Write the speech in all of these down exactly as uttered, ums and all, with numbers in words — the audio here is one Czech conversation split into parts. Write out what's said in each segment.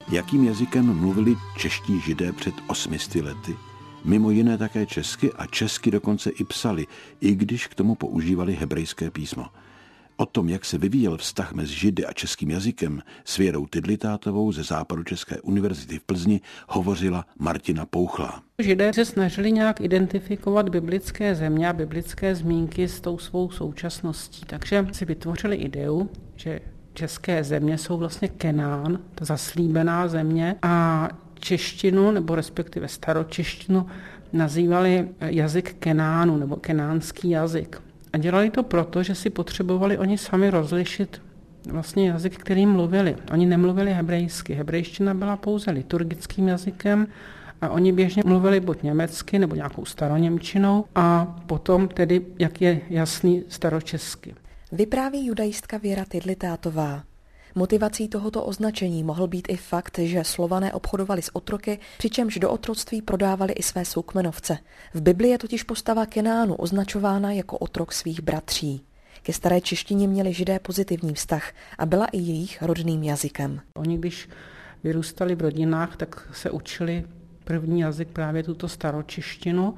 Jakým jazykem mluvili čeští Židé před osmisty lety? Mimo jiné také česky a česky dokonce i psali, i když k tomu používali hebrejské písmo. O tom, jak se vyvíjel vztah mezi Židy a českým jazykem, s Věrou Tydlitátovou ze Západočeské univerzity v Plzni hovořila Martina Pouchlá. Židé se snažili nějak identifikovat biblické země a biblické zmínky s tou svou současností, takže si vytvořili ideu, že české země jsou vlastně Kenán, ta zaslíbená země, a češtinu, nebo respektive staročeštinu, nazývali jazyk Kenánu, nebo kenánský jazyk. A dělali to proto, že si potřebovali oni sami rozlišit vlastně jazyk, kterým mluvili. Oni nemluvili hebrejsky. Hebrejština byla pouze liturgickým jazykem a oni běžně mluvili buď německy nebo nějakou staroněmčinou a potom tedy, jak je jasný, staročesky. Vypráví judaistka Věra Tydlitátová. Motivací tohoto označení mohl být i fakt, že Slované obchodovali s otroky, přičemž do otroctví prodávali i své soukmenovce. V Biblii je totiž postava Kenánu označována jako otrok svých bratří. Ke staré češtině měli Židé pozitivní vztah a byla i jejich rodným jazykem. Oni, když vyrůstali v rodinách, tak se učili první jazyk právě tuto staročeštinu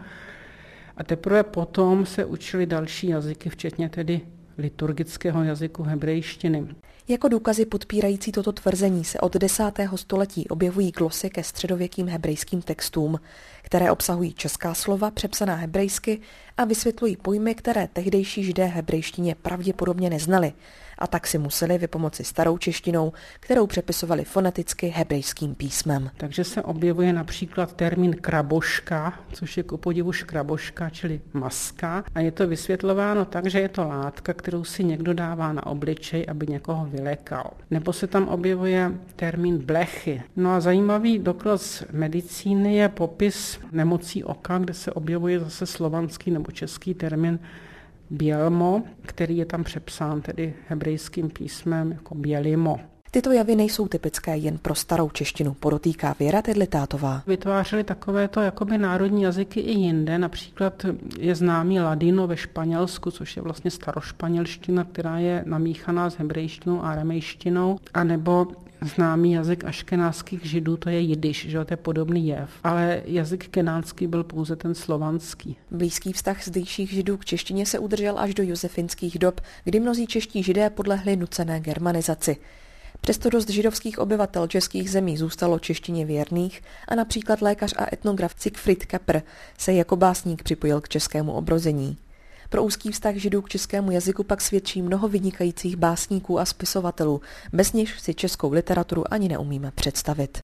a teprve potom se učili další jazyky, včetně tedy liturgického jazyku hebrejštiny. Jako důkazy podpírající toto tvrzení se od desátého století objevují glosy ke středověkým hebrejským textům, které obsahují česká slova přepsaná hebrejsky a vysvětlují pojmy, které tehdejší Židé hebrejštině pravděpodobně neznali, a tak si museli vypomoci starou češtinou, kterou přepisovali foneticky hebrejským písmem. Takže se objevuje například termín kraboška, což je ku podivu škraboška, čili maska, a je to vysvětlováno tak, že je to látka, kterou si někdo dává na obličej, aby někoho vylékal. Nebo se tam objevuje termín blechy. No a zajímavý doklad z medicíny je popis nemocí oka, kde se objevuje zase slovanský nebo český termín bělmo, který je tam přepsán tedy hebrejským písmem jako bělimo. Tyto javy nejsou typické jen pro starou češtinu, podotýká Věra Tydlitátová. Vytvářeli takovéto jakoby národní jazyky i jinde, například je známý ladino ve Španělsku, což je vlastně starošpanělština, která je namíchaná s hebrejštinou a aramejštinou, anebo známý jazyk aškenáských Židů, to je jidiš, že to je podobný jev, ale jazyk kenánský byl pouze ten slovanský. Blízký vztah zdejších Židů k češtině se udržel až do josefinských dob, kdy mnozí čeští Židé podlehli nucené germanizaci. Přesto dost židovských obyvatel českých zemí zůstalo češtině věrných a například lékař a etnograf Siegfried Kapr se jako básník připojil k českému obrození. Pro úzký vztah Židů k českému jazyku pak svědčí mnoho vynikajících básníků a spisovatelů, bez nichž si českou literaturu ani neumíme představit.